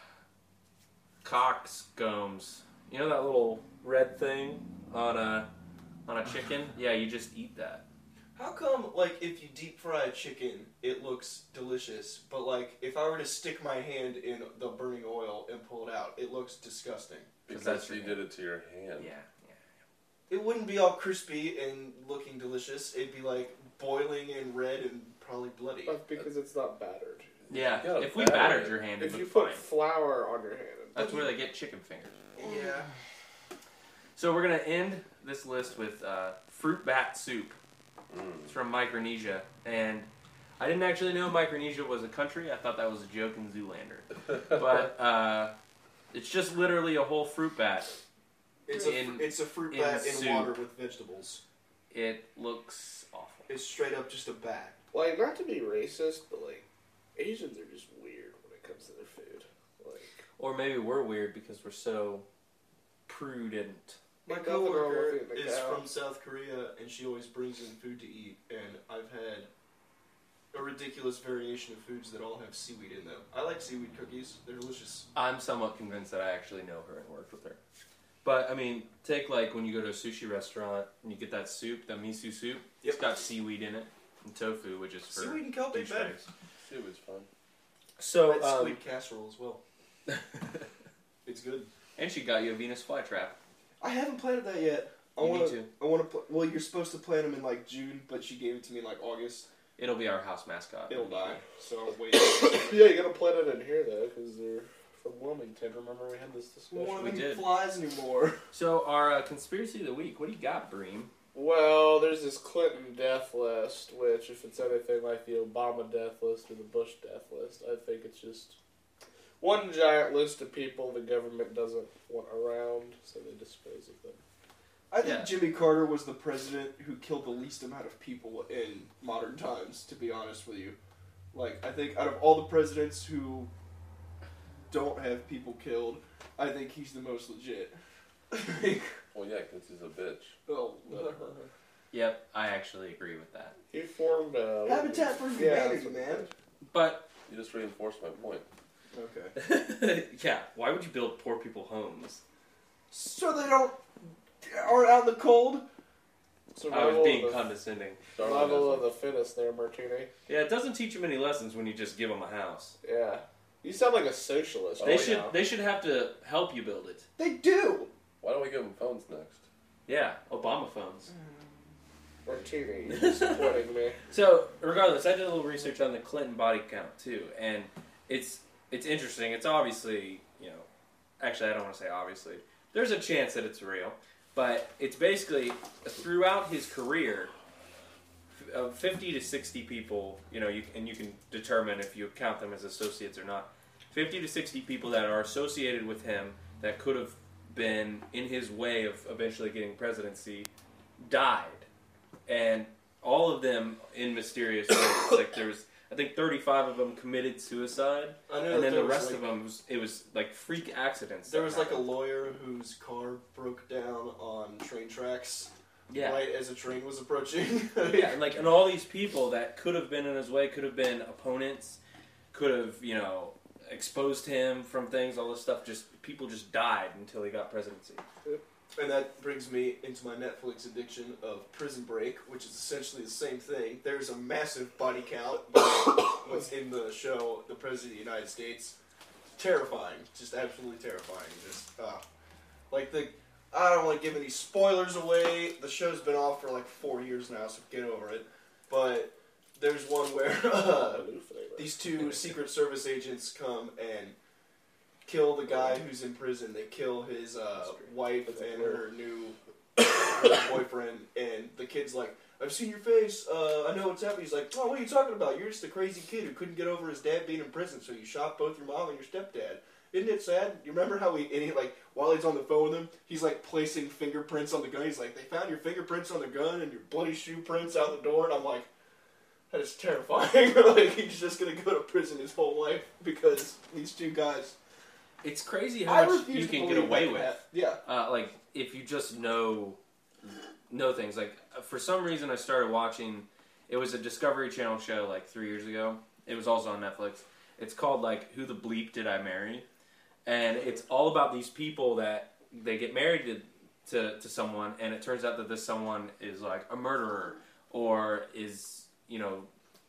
cockscombs. You know that little red thing on a on a chicken? Yeah, you just eat that. How come, like, if you deep fry a chicken, it looks delicious, but, like, if I were to stick my hand in the burning oil and pull it out, it looks disgusting? Because that's you your did it to your hand. Yeah, It wouldn't be all crispy and looking delicious. It'd be, like, boiling and red and probably bloody. That's because it's not battered. yeah. You Yeah, gotta if we batter battered it. your hand, it'd If you look put fine. flour on your hand, That's where they get chicken fingers. Yeah. So we're gonna end this list with uh, fruit bat soup. Mm. It's from Micronesia, and I didn't actually know Micronesia was a country. I thought that was a joke in Zoolander. But uh, it's just literally a whole fruit bat. It's In- a, it's a fruit in bat in soup. water with vegetables. It looks awful. It's straight up just a bat. like, not to be racist, but like, Asians are just weird when it comes to their food. Like, Or maybe we're weird because we're so prudent. My Ain't nothing wrong coworker with eating a is cow. from South Korea, and she always brings in food to eat, and I've had a ridiculous variation of foods that all have seaweed in them. I like seaweed cookies. They're delicious. I'm somewhat convinced that I actually know her and worked with her. But, I mean, take like when you go to a sushi restaurant and you get that soup, that miso soup. It's Yep. got seaweed in it and tofu, which is for Seaweed and kelp ain't bad. douchebags. Seaweed's fun. So, Red um, squid casserole as well. It's good. and she got you a Venus flytrap. I haven't planted that yet. I You want need to. I want to. Pl- well, you're supposed to plant them in like June, but she gave it to me in like August. It'll be our house mascot. It'll die. So I'll wait. yeah, you gotta plant it in here though, because they're from Wilmington. Remember we had this I discussion. don't want We any did. flies anymore. So, our uh, conspiracy of the week. What do you got, Bream? Well, there's this Clinton death list, which, if it's anything like the Obama death list or the Bush death list, I think it's just one giant list of people the government doesn't want around, so they dispose of them. I think Yeah. Jimmy Carter was the president who killed the least amount of people in modern times, to be honest with you. Like, I think out of all the presidents who don't have people killed, I think he's the most legit. Well, yeah, because he's a bitch. oh, Yep, I actually agree with that. He formed a... Habitat for Yeah, Humanity, that's what man. it is. But, You just reinforced my point. Okay. yeah, why would you build poor people homes? So they don't aren't out in the cold. I Survival was being of the, condescending. survival of Darwinism. the fittest there, Martini. Yeah, it doesn't teach them any lessons when you just give them a house. Yeah. You sound like a socialist. They right should now. they should have to help you build it. They do. Why don't we give him phones next? Yeah, Obama phones. Martini, you're disappointing me. So, regardless, I did a little research on the Clinton body count too, and it's it's interesting. It's obviously, you know, actually I don't want to say obviously. There's a chance that it's real, but it's basically throughout his career, f- uh, fifty to sixty people, you know, you, and you can determine if you count them as associates or not. fifty to sixty people that are associated with him that could have been in his way of eventually getting presidency died. And all of them in mysterious ways. Like there was, I think, thirty-five of them committed suicide, I know and that then there the was, rest like, of them was, it was like freak accidents. There that was like a happened. lawyer whose car broke down on train tracks yeah, right as a train was approaching. yeah, and like and all these people that could have been in his way could have been opponents, could have you know exposed him from things. All this stuff, just people just died until he got presidency. And that brings me into my Netflix addiction of Prison Break, which is essentially the same thing. There's a massive body count. What's in the show, the President of the United States. Terrifying. Just absolutely terrifying. Just, uh, like the, I don't want to give any spoilers away. The show's been off for like four years now, so get over it. But there's one where uh, Blue flavor. these two Secret Service agents come and kill the guy who's in prison. They kill his uh, wife and her new her boyfriend, and the kid's like, I've seen your face, uh, I know what's happening. He's like, oh, what are you talking about? You're just a crazy kid who couldn't get over his dad being in prison, so you shot both your mom and your stepdad. Isn't it sad? You remember how he, and he, like, while he's on the phone with him, he's, like, placing fingerprints on the gun. He's like, they found your fingerprints on the gun and your bloody shoe prints out the door, and I'm like, that is terrifying. Like, he's just going to go to prison his whole life because these two guys. It's crazy how I much refuse you to can believe get away that with. that- Yeah. Uh, like, if you just know know things. Like, for some reason, I started watching. It was a Discovery Channel show like three years ago. It was also on Netflix. It's called like Who the Bleep Did I Marry? And it's all about these people that they get married to, to to someone, and it turns out that this someone is like a murderer or is, you know,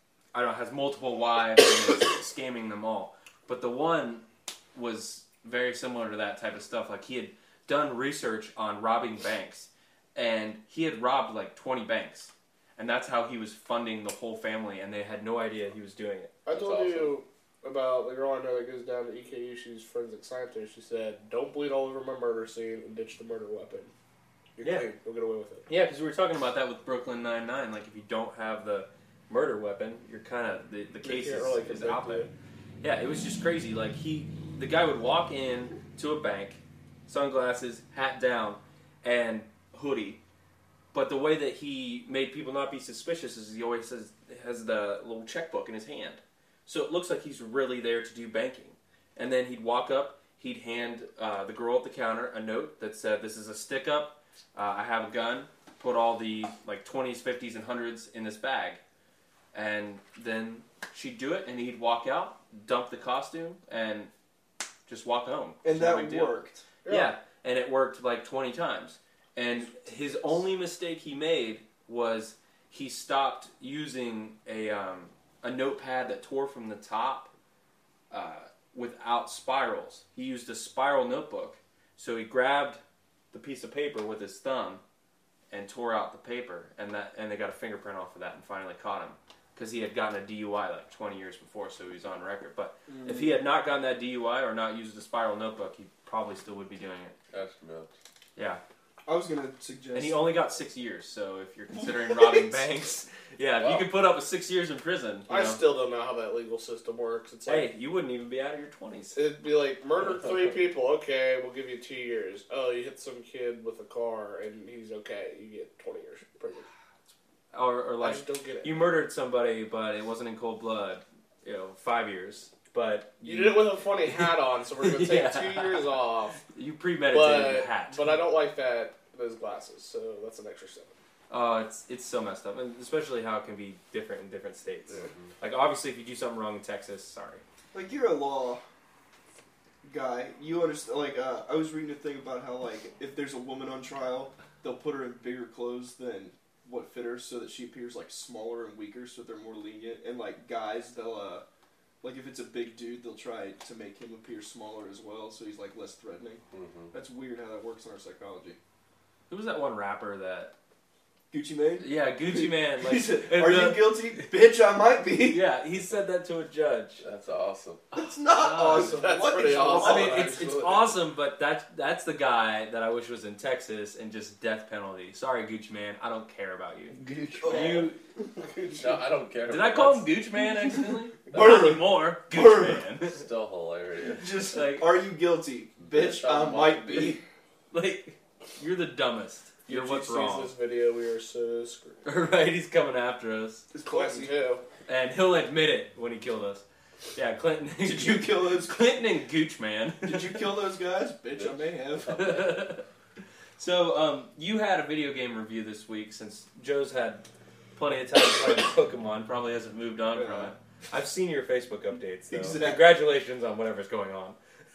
I don't know, has multiple wives and is scamming them all. But the one was very similar to that type of stuff. Like, he had done research on robbing banks, and he had robbed like twenty banks, and that's how he was funding the whole family, and they had no idea he was doing it. I That's told awesome. you about the girl I know that goes down to E K U. She's forensic scientist. She said, "Don't bleed all over my murder scene and ditch the murder weapon. You're Yeah. clean. You'll get away with it." Yeah, because we were talking about that with Brooklyn Nine-Nine. Like, if you don't have the murder weapon, you're kind of, the, the case can't is, really is convict out there. you. Yeah, it was just crazy. Like, he, the guy would walk in to a bank, sunglasses, hat down, and hoodie. But the way that he made people not be suspicious is he always says, has the little checkbook in his hand. So it looks like he's really there to do banking. And then he'd walk up, he'd hand uh, the girl at the counter a note that said, "This is a stick-up, uh, I have a gun, put all the like twenties, fifties, and hundreds in this bag." And then she'd do it, and he'd walk out, dump the costume, and just walk home. And It's no that big deal. worked. Yeah, and it worked like twenty times. And his only mistake he made was he stopped using a um, a notepad that tore from the top uh, without spirals. He used a spiral notebook. So he grabbed the piece of paper with his thumb and tore out the paper, and that and they got a fingerprint off of that and finally caught him. Because he had gotten a D U I like twenty years before, so he was on record. But Mm. if he had not gotten that D U I or not used a spiral notebook, he probably still would be doing it. That's nuts. Yeah. I was gonna suggest. And he only got six years, so if you're considering robbing banks, yeah, if Wow. you could put up with six years in prison, you I know, still don't know how that legal system works. It's like, hey, you wouldn't even be out of your twenties. it'd be like, murdered three people, okay, we'll give you two years. Oh, you hit some kid with a car and he's okay, you get twenty years in prison. Or, or I like, just don't get it. you murdered somebody, but it wasn't in cold blood, you know, five years. But You did it with a funny hat on, so we're going to take Yeah. two years off. you premeditated But, the hat. but I don't like that those glasses, so that's an extra seven. Oh, it's it's so messed up, and especially how it can be different in different states. Mhm. Like, obviously, if you do something wrong in Texas, sorry. Like, you're a law guy. You understand? Like, uh, I was reading a thing about how, like, if there's a woman on trial, they'll put her in bigger clothes than what fit her, so that she appears like smaller and weaker, so they're more lenient. And like guys, they'll uh, like if it's a big dude, they'll try to make him appear smaller as well, so he's like less threatening. Mhm. That's weird how that works in our psychology. Who was that one rapper that? Gucci Mane. Yeah, Gucci Man. Like, He said, and "Are the- you guilty, bitch? I might be." Yeah, he said that to a judge. That's awesome. That's not Oh, awesome. that's What pretty is wrong? awesome. I mean, it's it's actually. awesome, but that's that's the guy that I wish was in Texas and just death penalty. Sorry, Gooch Man, I don't care about you. You No, I don't care. did I call him Gooch Man accidentally? Burn. Not anymore. Gooch Burn. Man. Still hilarious. Just Like- are you guilty, bitch? I might be. Like, you're the dumbest. You're If what's you wrong. sees this video, we are so screwed. Right? He's coming after us, It's Clinton classy. too. and he'll admit it when he killed us. Yeah, Clinton. Did you kill those? Clinton and Gooch Man. Did you kill those guys, bitch? I may have. So, um, you had a video game review this week since Joe's had plenty of time to play Pokemon, probably hasn't moved on from Yeah. it. I've seen your Facebook updates, so Exactly. congratulations on whatever's going on.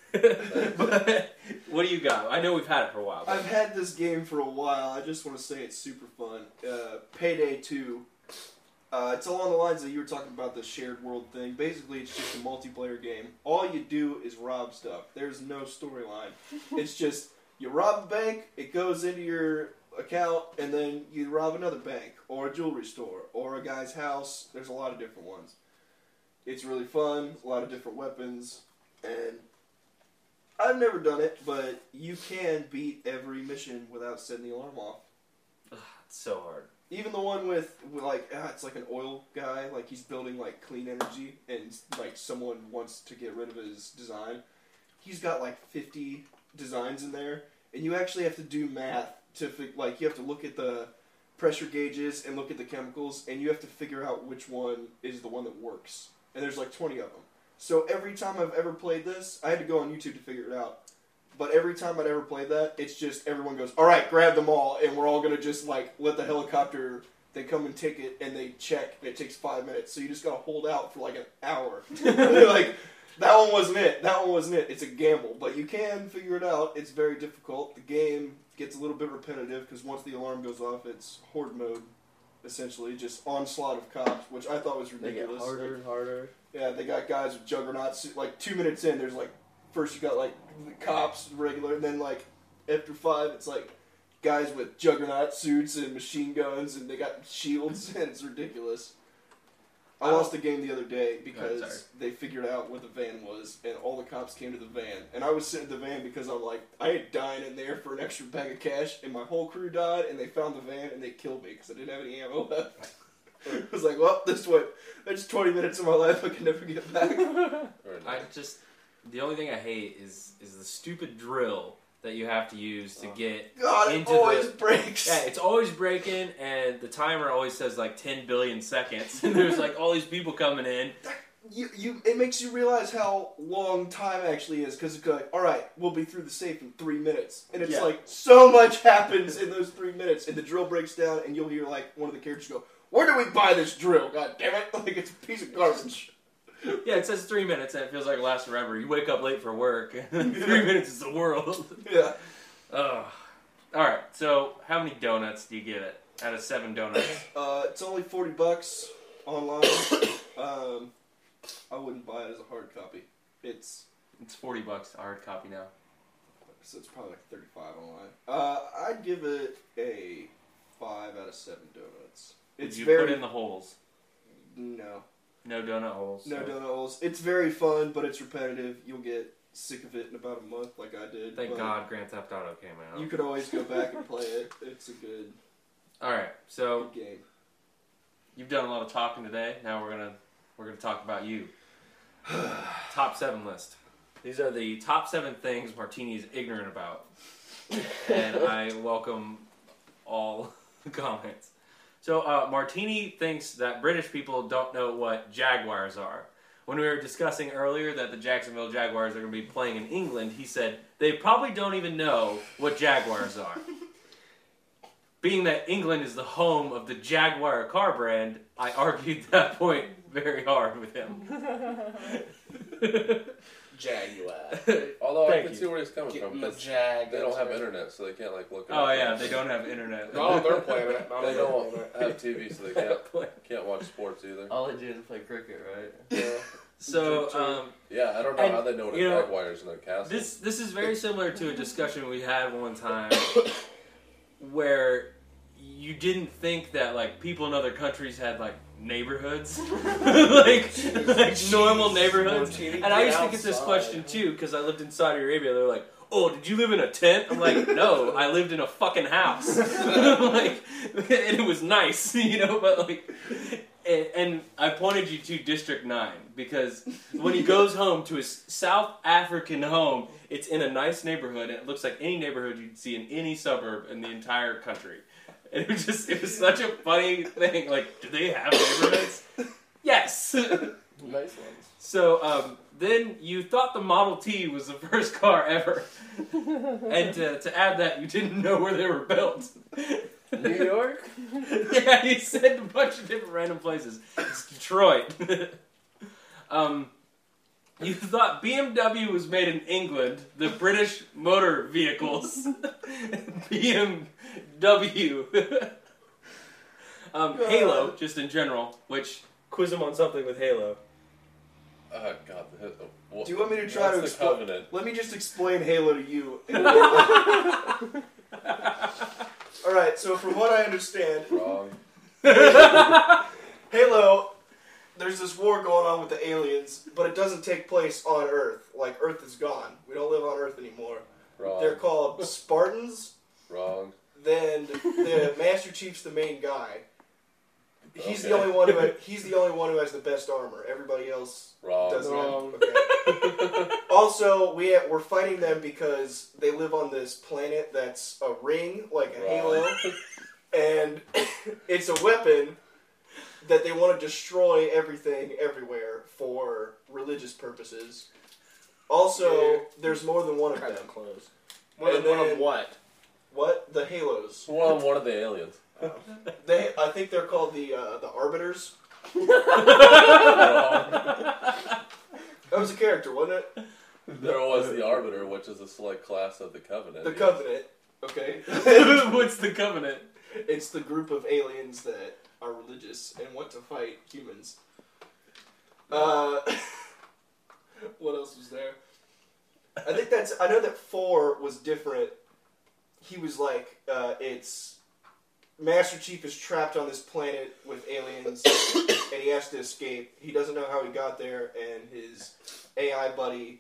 But what do you got? I know we've had it for a while. but- I've had this game for a while. I just want to say it's super fun. Uh, Payday two. Uh, it's along the lines that you were talking about the shared world thing. Basically, it's just a multiplayer game. All you do is rob stuff. There's no storyline. It's just you rob a bank, it goes into your account, and then you rob another bank or a jewelry store or a guy's house. There's a lot of different ones. It's really fun. A lot of different weapons, and I've never done it, but you can beat every mission without setting the alarm off. It's so hard. Even the one with, with like, ah, it's like an oil guy, like he's building like clean energy, and like someone wants to get rid of his design. He's got like fifty designs in there, and you actually have to do math to fi- like you have to look at the pressure gauges and look at the chemicals, and you have to figure out which one is the one that works. And there's like twenty of them. So every time I've ever played this, I had to go on YouTube to figure it out. But every time I'd ever played that, it's just everyone goes, all right, grab them all, and we're all going to just, like, let the helicopter, they come and take it, and they check, and it takes five minutes. So you just got to hold out for, like, an hour. Like, that one wasn't it. That one wasn't it. It's a gamble. But you can figure it out. It's very difficult. The game gets a little bit repetitive, because once the alarm goes off, it's horde mode, essentially. Just onslaught of cops, which I thought was They get ridiculous. harder and harder. Yeah, they got guys with juggernauts. Like, two minutes in, there's, like, first you got, like, the cops, regular, and then, like, after five, it's, like, guys with juggernaut suits and machine guns, and they got shields, and it's ridiculous. I lost the game the other day because Oh, sorry. they figured out where the van was, and all the cops came to the van. And I was sitting in the van because I'm like, I ain't dying in there for an extra bag of cash, and my whole crew died, and they found the van, and they killed me because I didn't have any ammo left. I was like, well, this what? That's twenty minutes of my life I can never get back. Very I nice. just the only thing I hate is is the stupid drill that you have to use to Oh. get. God, it Into always the- breaks. Yeah, it's always breaking, and the timer always says like ten billion seconds, and there's like all these people coming in. You, you, it makes you realize how long time actually is, because it's like, all right, we'll be through the safe in three minutes, and it's Yeah. like so much happens in those three minutes, and the drill breaks down, and you'll hear like one of the characters go, "Where do we buy this drill? God damn it! Like it's a piece of garbage." Yeah, it says three minutes, and it feels like it lasts forever. You wake up late for work, and three minutes is the world. Yeah, Ugh. All right, so how many donuts do you give it out of seven donuts? uh, it's only forty bucks online. um, I wouldn't buy it as a hard copy. It's It's forty bucks, a hard copy now. so it's probably like thirty-five online. Uh, I'd give it a five out of seven donuts. Did It's you very put in the holes? no. No donut holes. No so- donut holes. It's very fun, but it's repetitive. You'll get sick of it in about a month, like I did. Thank but God Grand Theft Auto came out. You could always go back and play it. It's a good, All right, so good game. you've done a lot of talking today. Now we're gonna we're gonna talk about you. Top seven list. These are the top seven things Martini is ignorant about, and I welcome all comments. So uh, Martini thinks that British people don't know what Jaguars are. When we were discussing earlier that the Jacksonville Jaguars are going to be playing in England, he said they probably don't even know what Jaguars are. Being that England is the home of the Jaguar car brand, I argued that point very hard with him. Jaguar. Although I Thank can you. see where he's coming Get from. in the 'Cause Jag. they don't have internet, so they can't like look it Oh up. yeah, they don't have internet. No, they're playing it. No, They they're don't playing it. have T V, so they can't can't watch sports either. All they do is play cricket, right? Yeah. So um, Yeah, I don't know And, how they know what a you know, Jaguar is in a castle. this this is very similar to a discussion we had one time where you didn't think that like people in other countries had like neighborhoods, like like normal neighborhoods. Martini, And I used to get get this outside. question too because I lived in Saudi Arabia. They're like, "Oh, did you live in a tent?" I'm like, "No, I lived in a fucking house." Like, and it was nice, you know. But like, and, and I pointed you to District Nine because when he goes home to his South African home, it's in a nice neighborhood, and it looks like any neighborhood you'd see in any suburb in the entire country. And it was just, it was such a funny thing. Like, do they have neighborhoods? Yes. Nice ones. So um, then you thought the Model T was the first car ever, and to, to add that, you didn't know where they were built. New York? Yeah, he said a bunch of different random places. It's Detroit. um, you thought B M W was made in England, the British motor vehicles. B M W. um, Halo, just in general, which quiz him on something with Halo. Oh God. The, the, what, Do you want me to try to what's the explain? covenant? Let me just explain Halo to you. All right. So from what I understand, Wrong. Halo there's this war going on with the aliens, but it doesn't take place on Earth. Like, Earth is gone. We don't live on Earth anymore. Wrong. They're called Spartans. Wrong. Then the Master Chief's the main guy. He's Okay. the only one who he's the only one who has the best armor. Everybody else Wrong. doesn't. Wrong. Have, okay. Also, we ha- we're fighting them because they live on this planet that's a ring, like a Wrong. halo, and it's a weapon that they want to destroy everything everywhere for religious purposes. Also, Yeah. there's more than one of Kind them. of close. One of, And one then- of what? What? The halos. One, one of the aliens. They, I think they're called the uh, the Arbiters. Wrong. That was a character, wasn't it? There was the Arbiter, which is a select class of the Covenant. The Covenant. Okay. What's the Covenant? It's the group of aliens that are religious and want to fight humans. Uh, what else was there? I think that's. I know that four was different. He was like, uh, it's Master Chief is trapped on this planet with aliens, and he has to escape. He doesn't know how he got there, and his A I buddy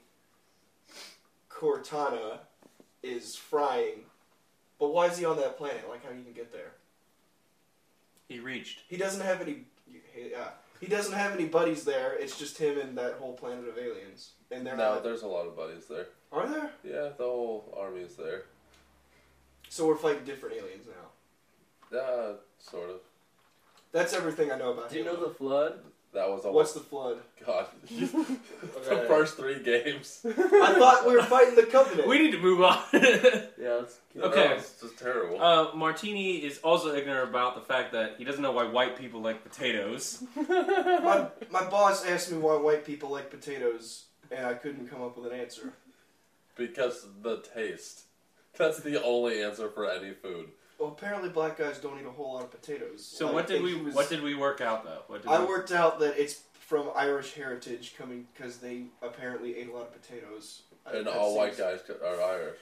Cortana is frying. But why is he on that planet? Like, how do you even get there? He reached. He doesn't have any. Yeah, he doesn't have any buddies there. It's just him and that whole planet of aliens, and they're No, not. there's a lot of buddies there. Are there? Yeah, the whole army is there. So we're fighting different aliens now. Uh, sort of. That's everything I know about Do you Halo. know the flood? That was What's almost. the flood? God. the Okay. first three games. I thought we were fighting the Covenant. We need to move on. Yeah, let's keep Okay. That was just terrible. uh, Martini is also ignorant about the fact that he doesn't know why white people like potatoes. my, my boss asked me why white people like potatoes, and I couldn't come up with an answer. Because the taste. That's the only answer for any food. Well, apparently black guys don't eat a whole lot of potatoes. So I what did think we he was- what did we work out though? What did I we, worked out that it's from Irish heritage, coming because they apparently ate a lot of potatoes. I- And that all white seems- guys are Irish.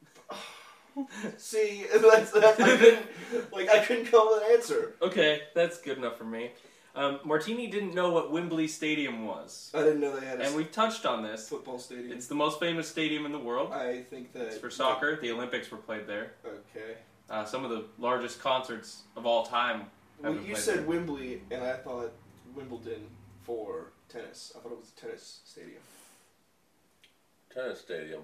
See, that's, that's I couldn't, like I couldn't come up with an answer. Okay, that's good enough for me. Um, Martini didn't know what Wembley Stadium was, I didn't know they had a and we touched on this. football stadium. It's the most famous stadium in the world. I think that It's for soccer. The Olympics were played there. Okay. Uh, some of the largest concerts of all time. Well, have been you played said there. Wembley, and I thought Wimbledon for tennis. I thought it was a tennis stadium. Tennis stadium.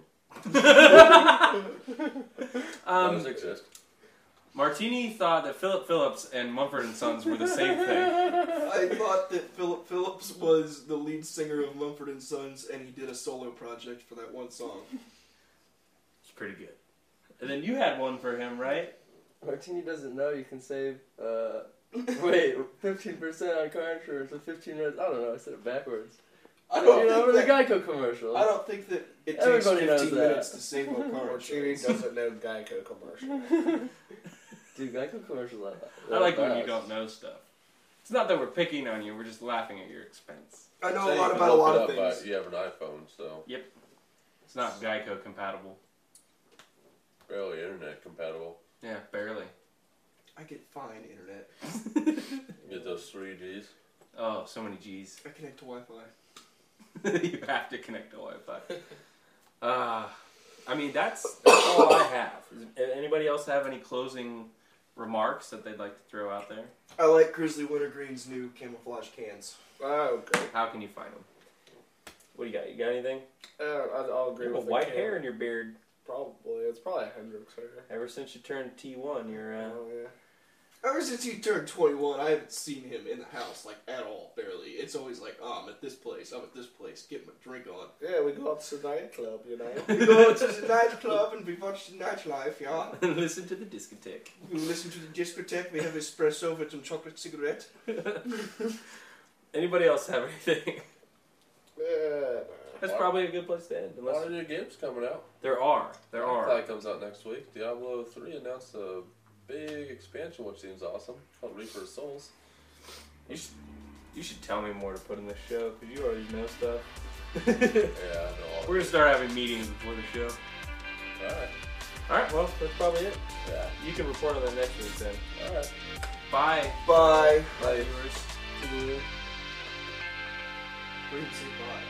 um, Those exist. Martini thought that Philip Phillips and Mumford and Sons were the same thing. I thought that Philip Phillips was the lead singer of Mumford and Sons, and he did a solo project for that one song. It's pretty good. And then you had one for him, right? Martini doesn't know you can save, uh, wait, fifteen percent on car insurance with fifteen minutes. I don't know, I said it backwards. I You don't know, the think that, Geico commercials. I don't think that it takes Everybody knows fifteen that. minutes to save a car Martini insurance. doesn't know Geico commercial. Dude, Geico commercials like that. I like when you don't know stuff. It's not that we're picking on you, we're just laughing at your expense. I know So a you lot can about a look lot it of up by- things. you have an iPhone, so It's not Geico compatible. barely internet compatible. Yeah, barely. I get fine internet. You get those three Gs. Oh, so many G's. I connect to Wi-Fi. You have to connect to Wi-Fi. Uh, I mean, that's, that's all I have. Does anybody else have any closing remarks that they'd like to throw out there? I like Grizzly Wintergreen's new camouflage cans. Oh, okay. How can you find them? What do you got? You got anything? Uh, I- I'll agree You have with a white the hair can. in your beard. Probably. It's probably a Hendrix hair. Ever since you turned T one, you're, uh... Oh, yeah. Ever since he turned twenty-one, I haven't seen him in the house, like, at all, barely. It's always like, oh, I'm at this place, I'm at this place, get my drink on. Yeah, we go out to the nightclub, you know. We go to the nightclub and we watch the nightlife, yeah. listen to the discotheque. We listen to the discotheque, we have espresso with some chocolate cigarette. Anybody else have anything? Yeah, That's Why- probably a good place to end. A lot Unless of new games coming out. there are. There are. That comes out next week. Diablo three announced a big expansion, which seems awesome. Called Reaper of Souls. You should, you should tell me more to put in this show, because you already know stuff. Yeah, I know all We're going to start having meetings before the show. Alright. Alright, well, that's probably it. Yeah. You can report on that next week then. Alright. Bye. Bye. Bye, viewers. Cream say bye.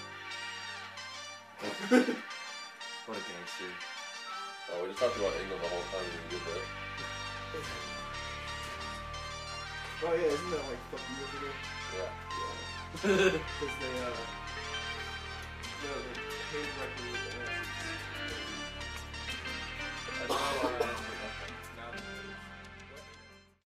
What a gangster. Oh, we just talked about England the whole time. You did that. Oh yeah, isn't that like fuck you over there? Yeah. Yeah. Because they uh